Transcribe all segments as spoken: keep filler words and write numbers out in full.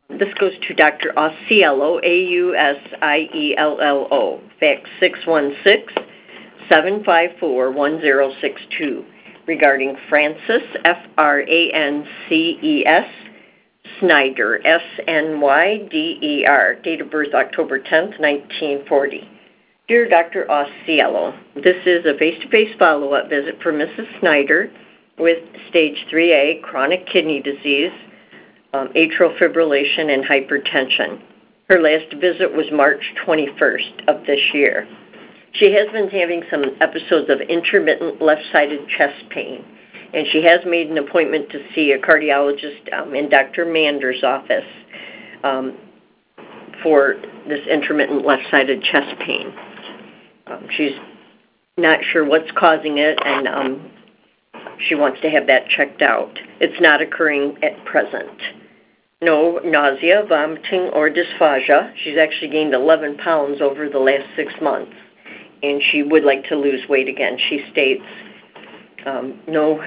This goes to Doctor Ausiello, A U S I E L L O, fax six one six, seven five four, one zero six two, regarding Frances, F R A N C E S, Snyder, S N Y D E R, date of birth October tenth, nineteen forty. Dear Doctor Ausiello, this is a face-to-face follow-up visit for Missus Snyder with stage three A chronic kidney disease, um, atrial fibrillation, and hypertension. Her last visit was March twenty-first of this year. She has been having some episodes of intermittent left-sided chest pain, and she has made an appointment to see a cardiologist um, in Doctor Mander's office um, for this intermittent left-sided chest pain. Um, she's not sure what's causing it, and um, she wants to have that checked out. It's not occurring at present. No nausea, vomiting, or dysphagia. She's actually gained eleven pounds over the last six months, and she would like to lose weight again. She states um, no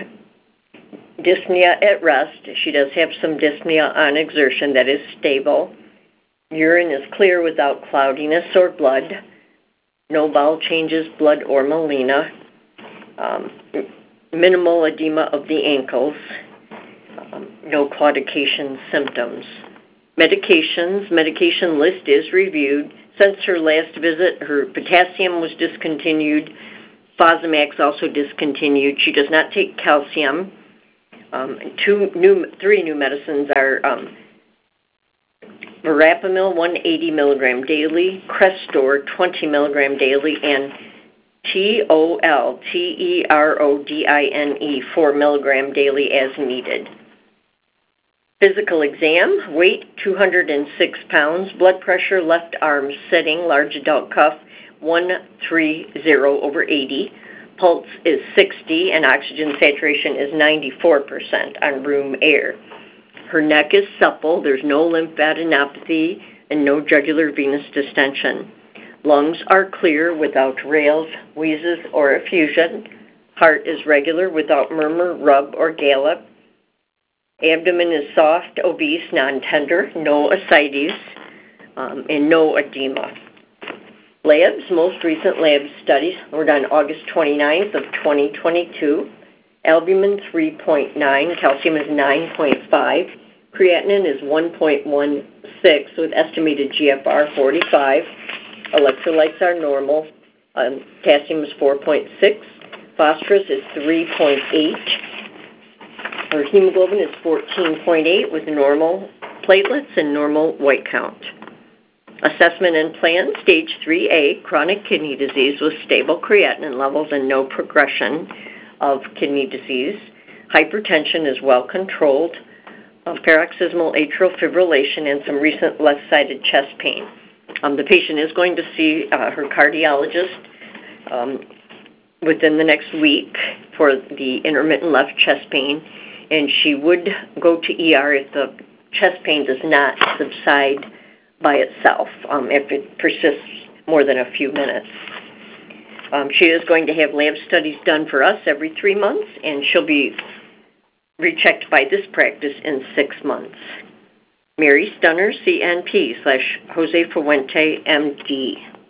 dyspnea at rest. She does have some dyspnea on exertion that is stable. Urine is clear without cloudiness or blood. No bowel changes, blood, or melena. Um, minimal edema of the ankles. Um, no claudication symptoms. Medications. Medication list is reviewed. Since her last visit, her potassium was discontinued. Fosamax also discontinued. She does not take calcium. Um, two new, three new medicines are um, Verapamil, one hundred eighty milligram daily, Crestor, twenty milligram daily, and T O L, T E R O D I N E, four milligram daily as needed. Physical exam, weight two hundred six pounds, blood pressure left arm sitting, large adult cuff one thirty over eighty, pulse is sixty, and oxygen saturation is ninety-four percent on room air. Her neck is supple, there's no lymphadenopathy, and no jugular venous distension. Lungs are clear without rales, wheezes, or effusion. Heart is regular without murmur, rub, or gallop. Abdomen is soft, obese, non-tender, no ascites, um, and no edema. Labs, most recent lab studies were done August twenty-ninth of twenty twenty-two. Albumin three point nine, calcium is nine point five, creatinine is one point one six with estimated G F R forty-five. Electrolytes are normal. Um, potassium is four point six. Phosphorus is three point eight. Her hemoglobin is fourteen point eight with normal platelets and normal white count. Assessment and plan, stage three A, chronic kidney disease with stable creatinine levels and no progression of kidney disease. Hypertension is well controlled. Uh, paroxysmal atrial fibrillation and some recent left-sided chest pain. Um, the patient is going to see uh, her cardiologist um, within the next week for the intermittent left chest pain, and she would go to E R if the chest pain does not subside by itself, um, if it persists more than a few minutes. Um, she is going to have lab studies done for us every three months, and she'll be rechecked by this practice in six months. Mary Stunner, C N P, slash Jose Fuente, M D.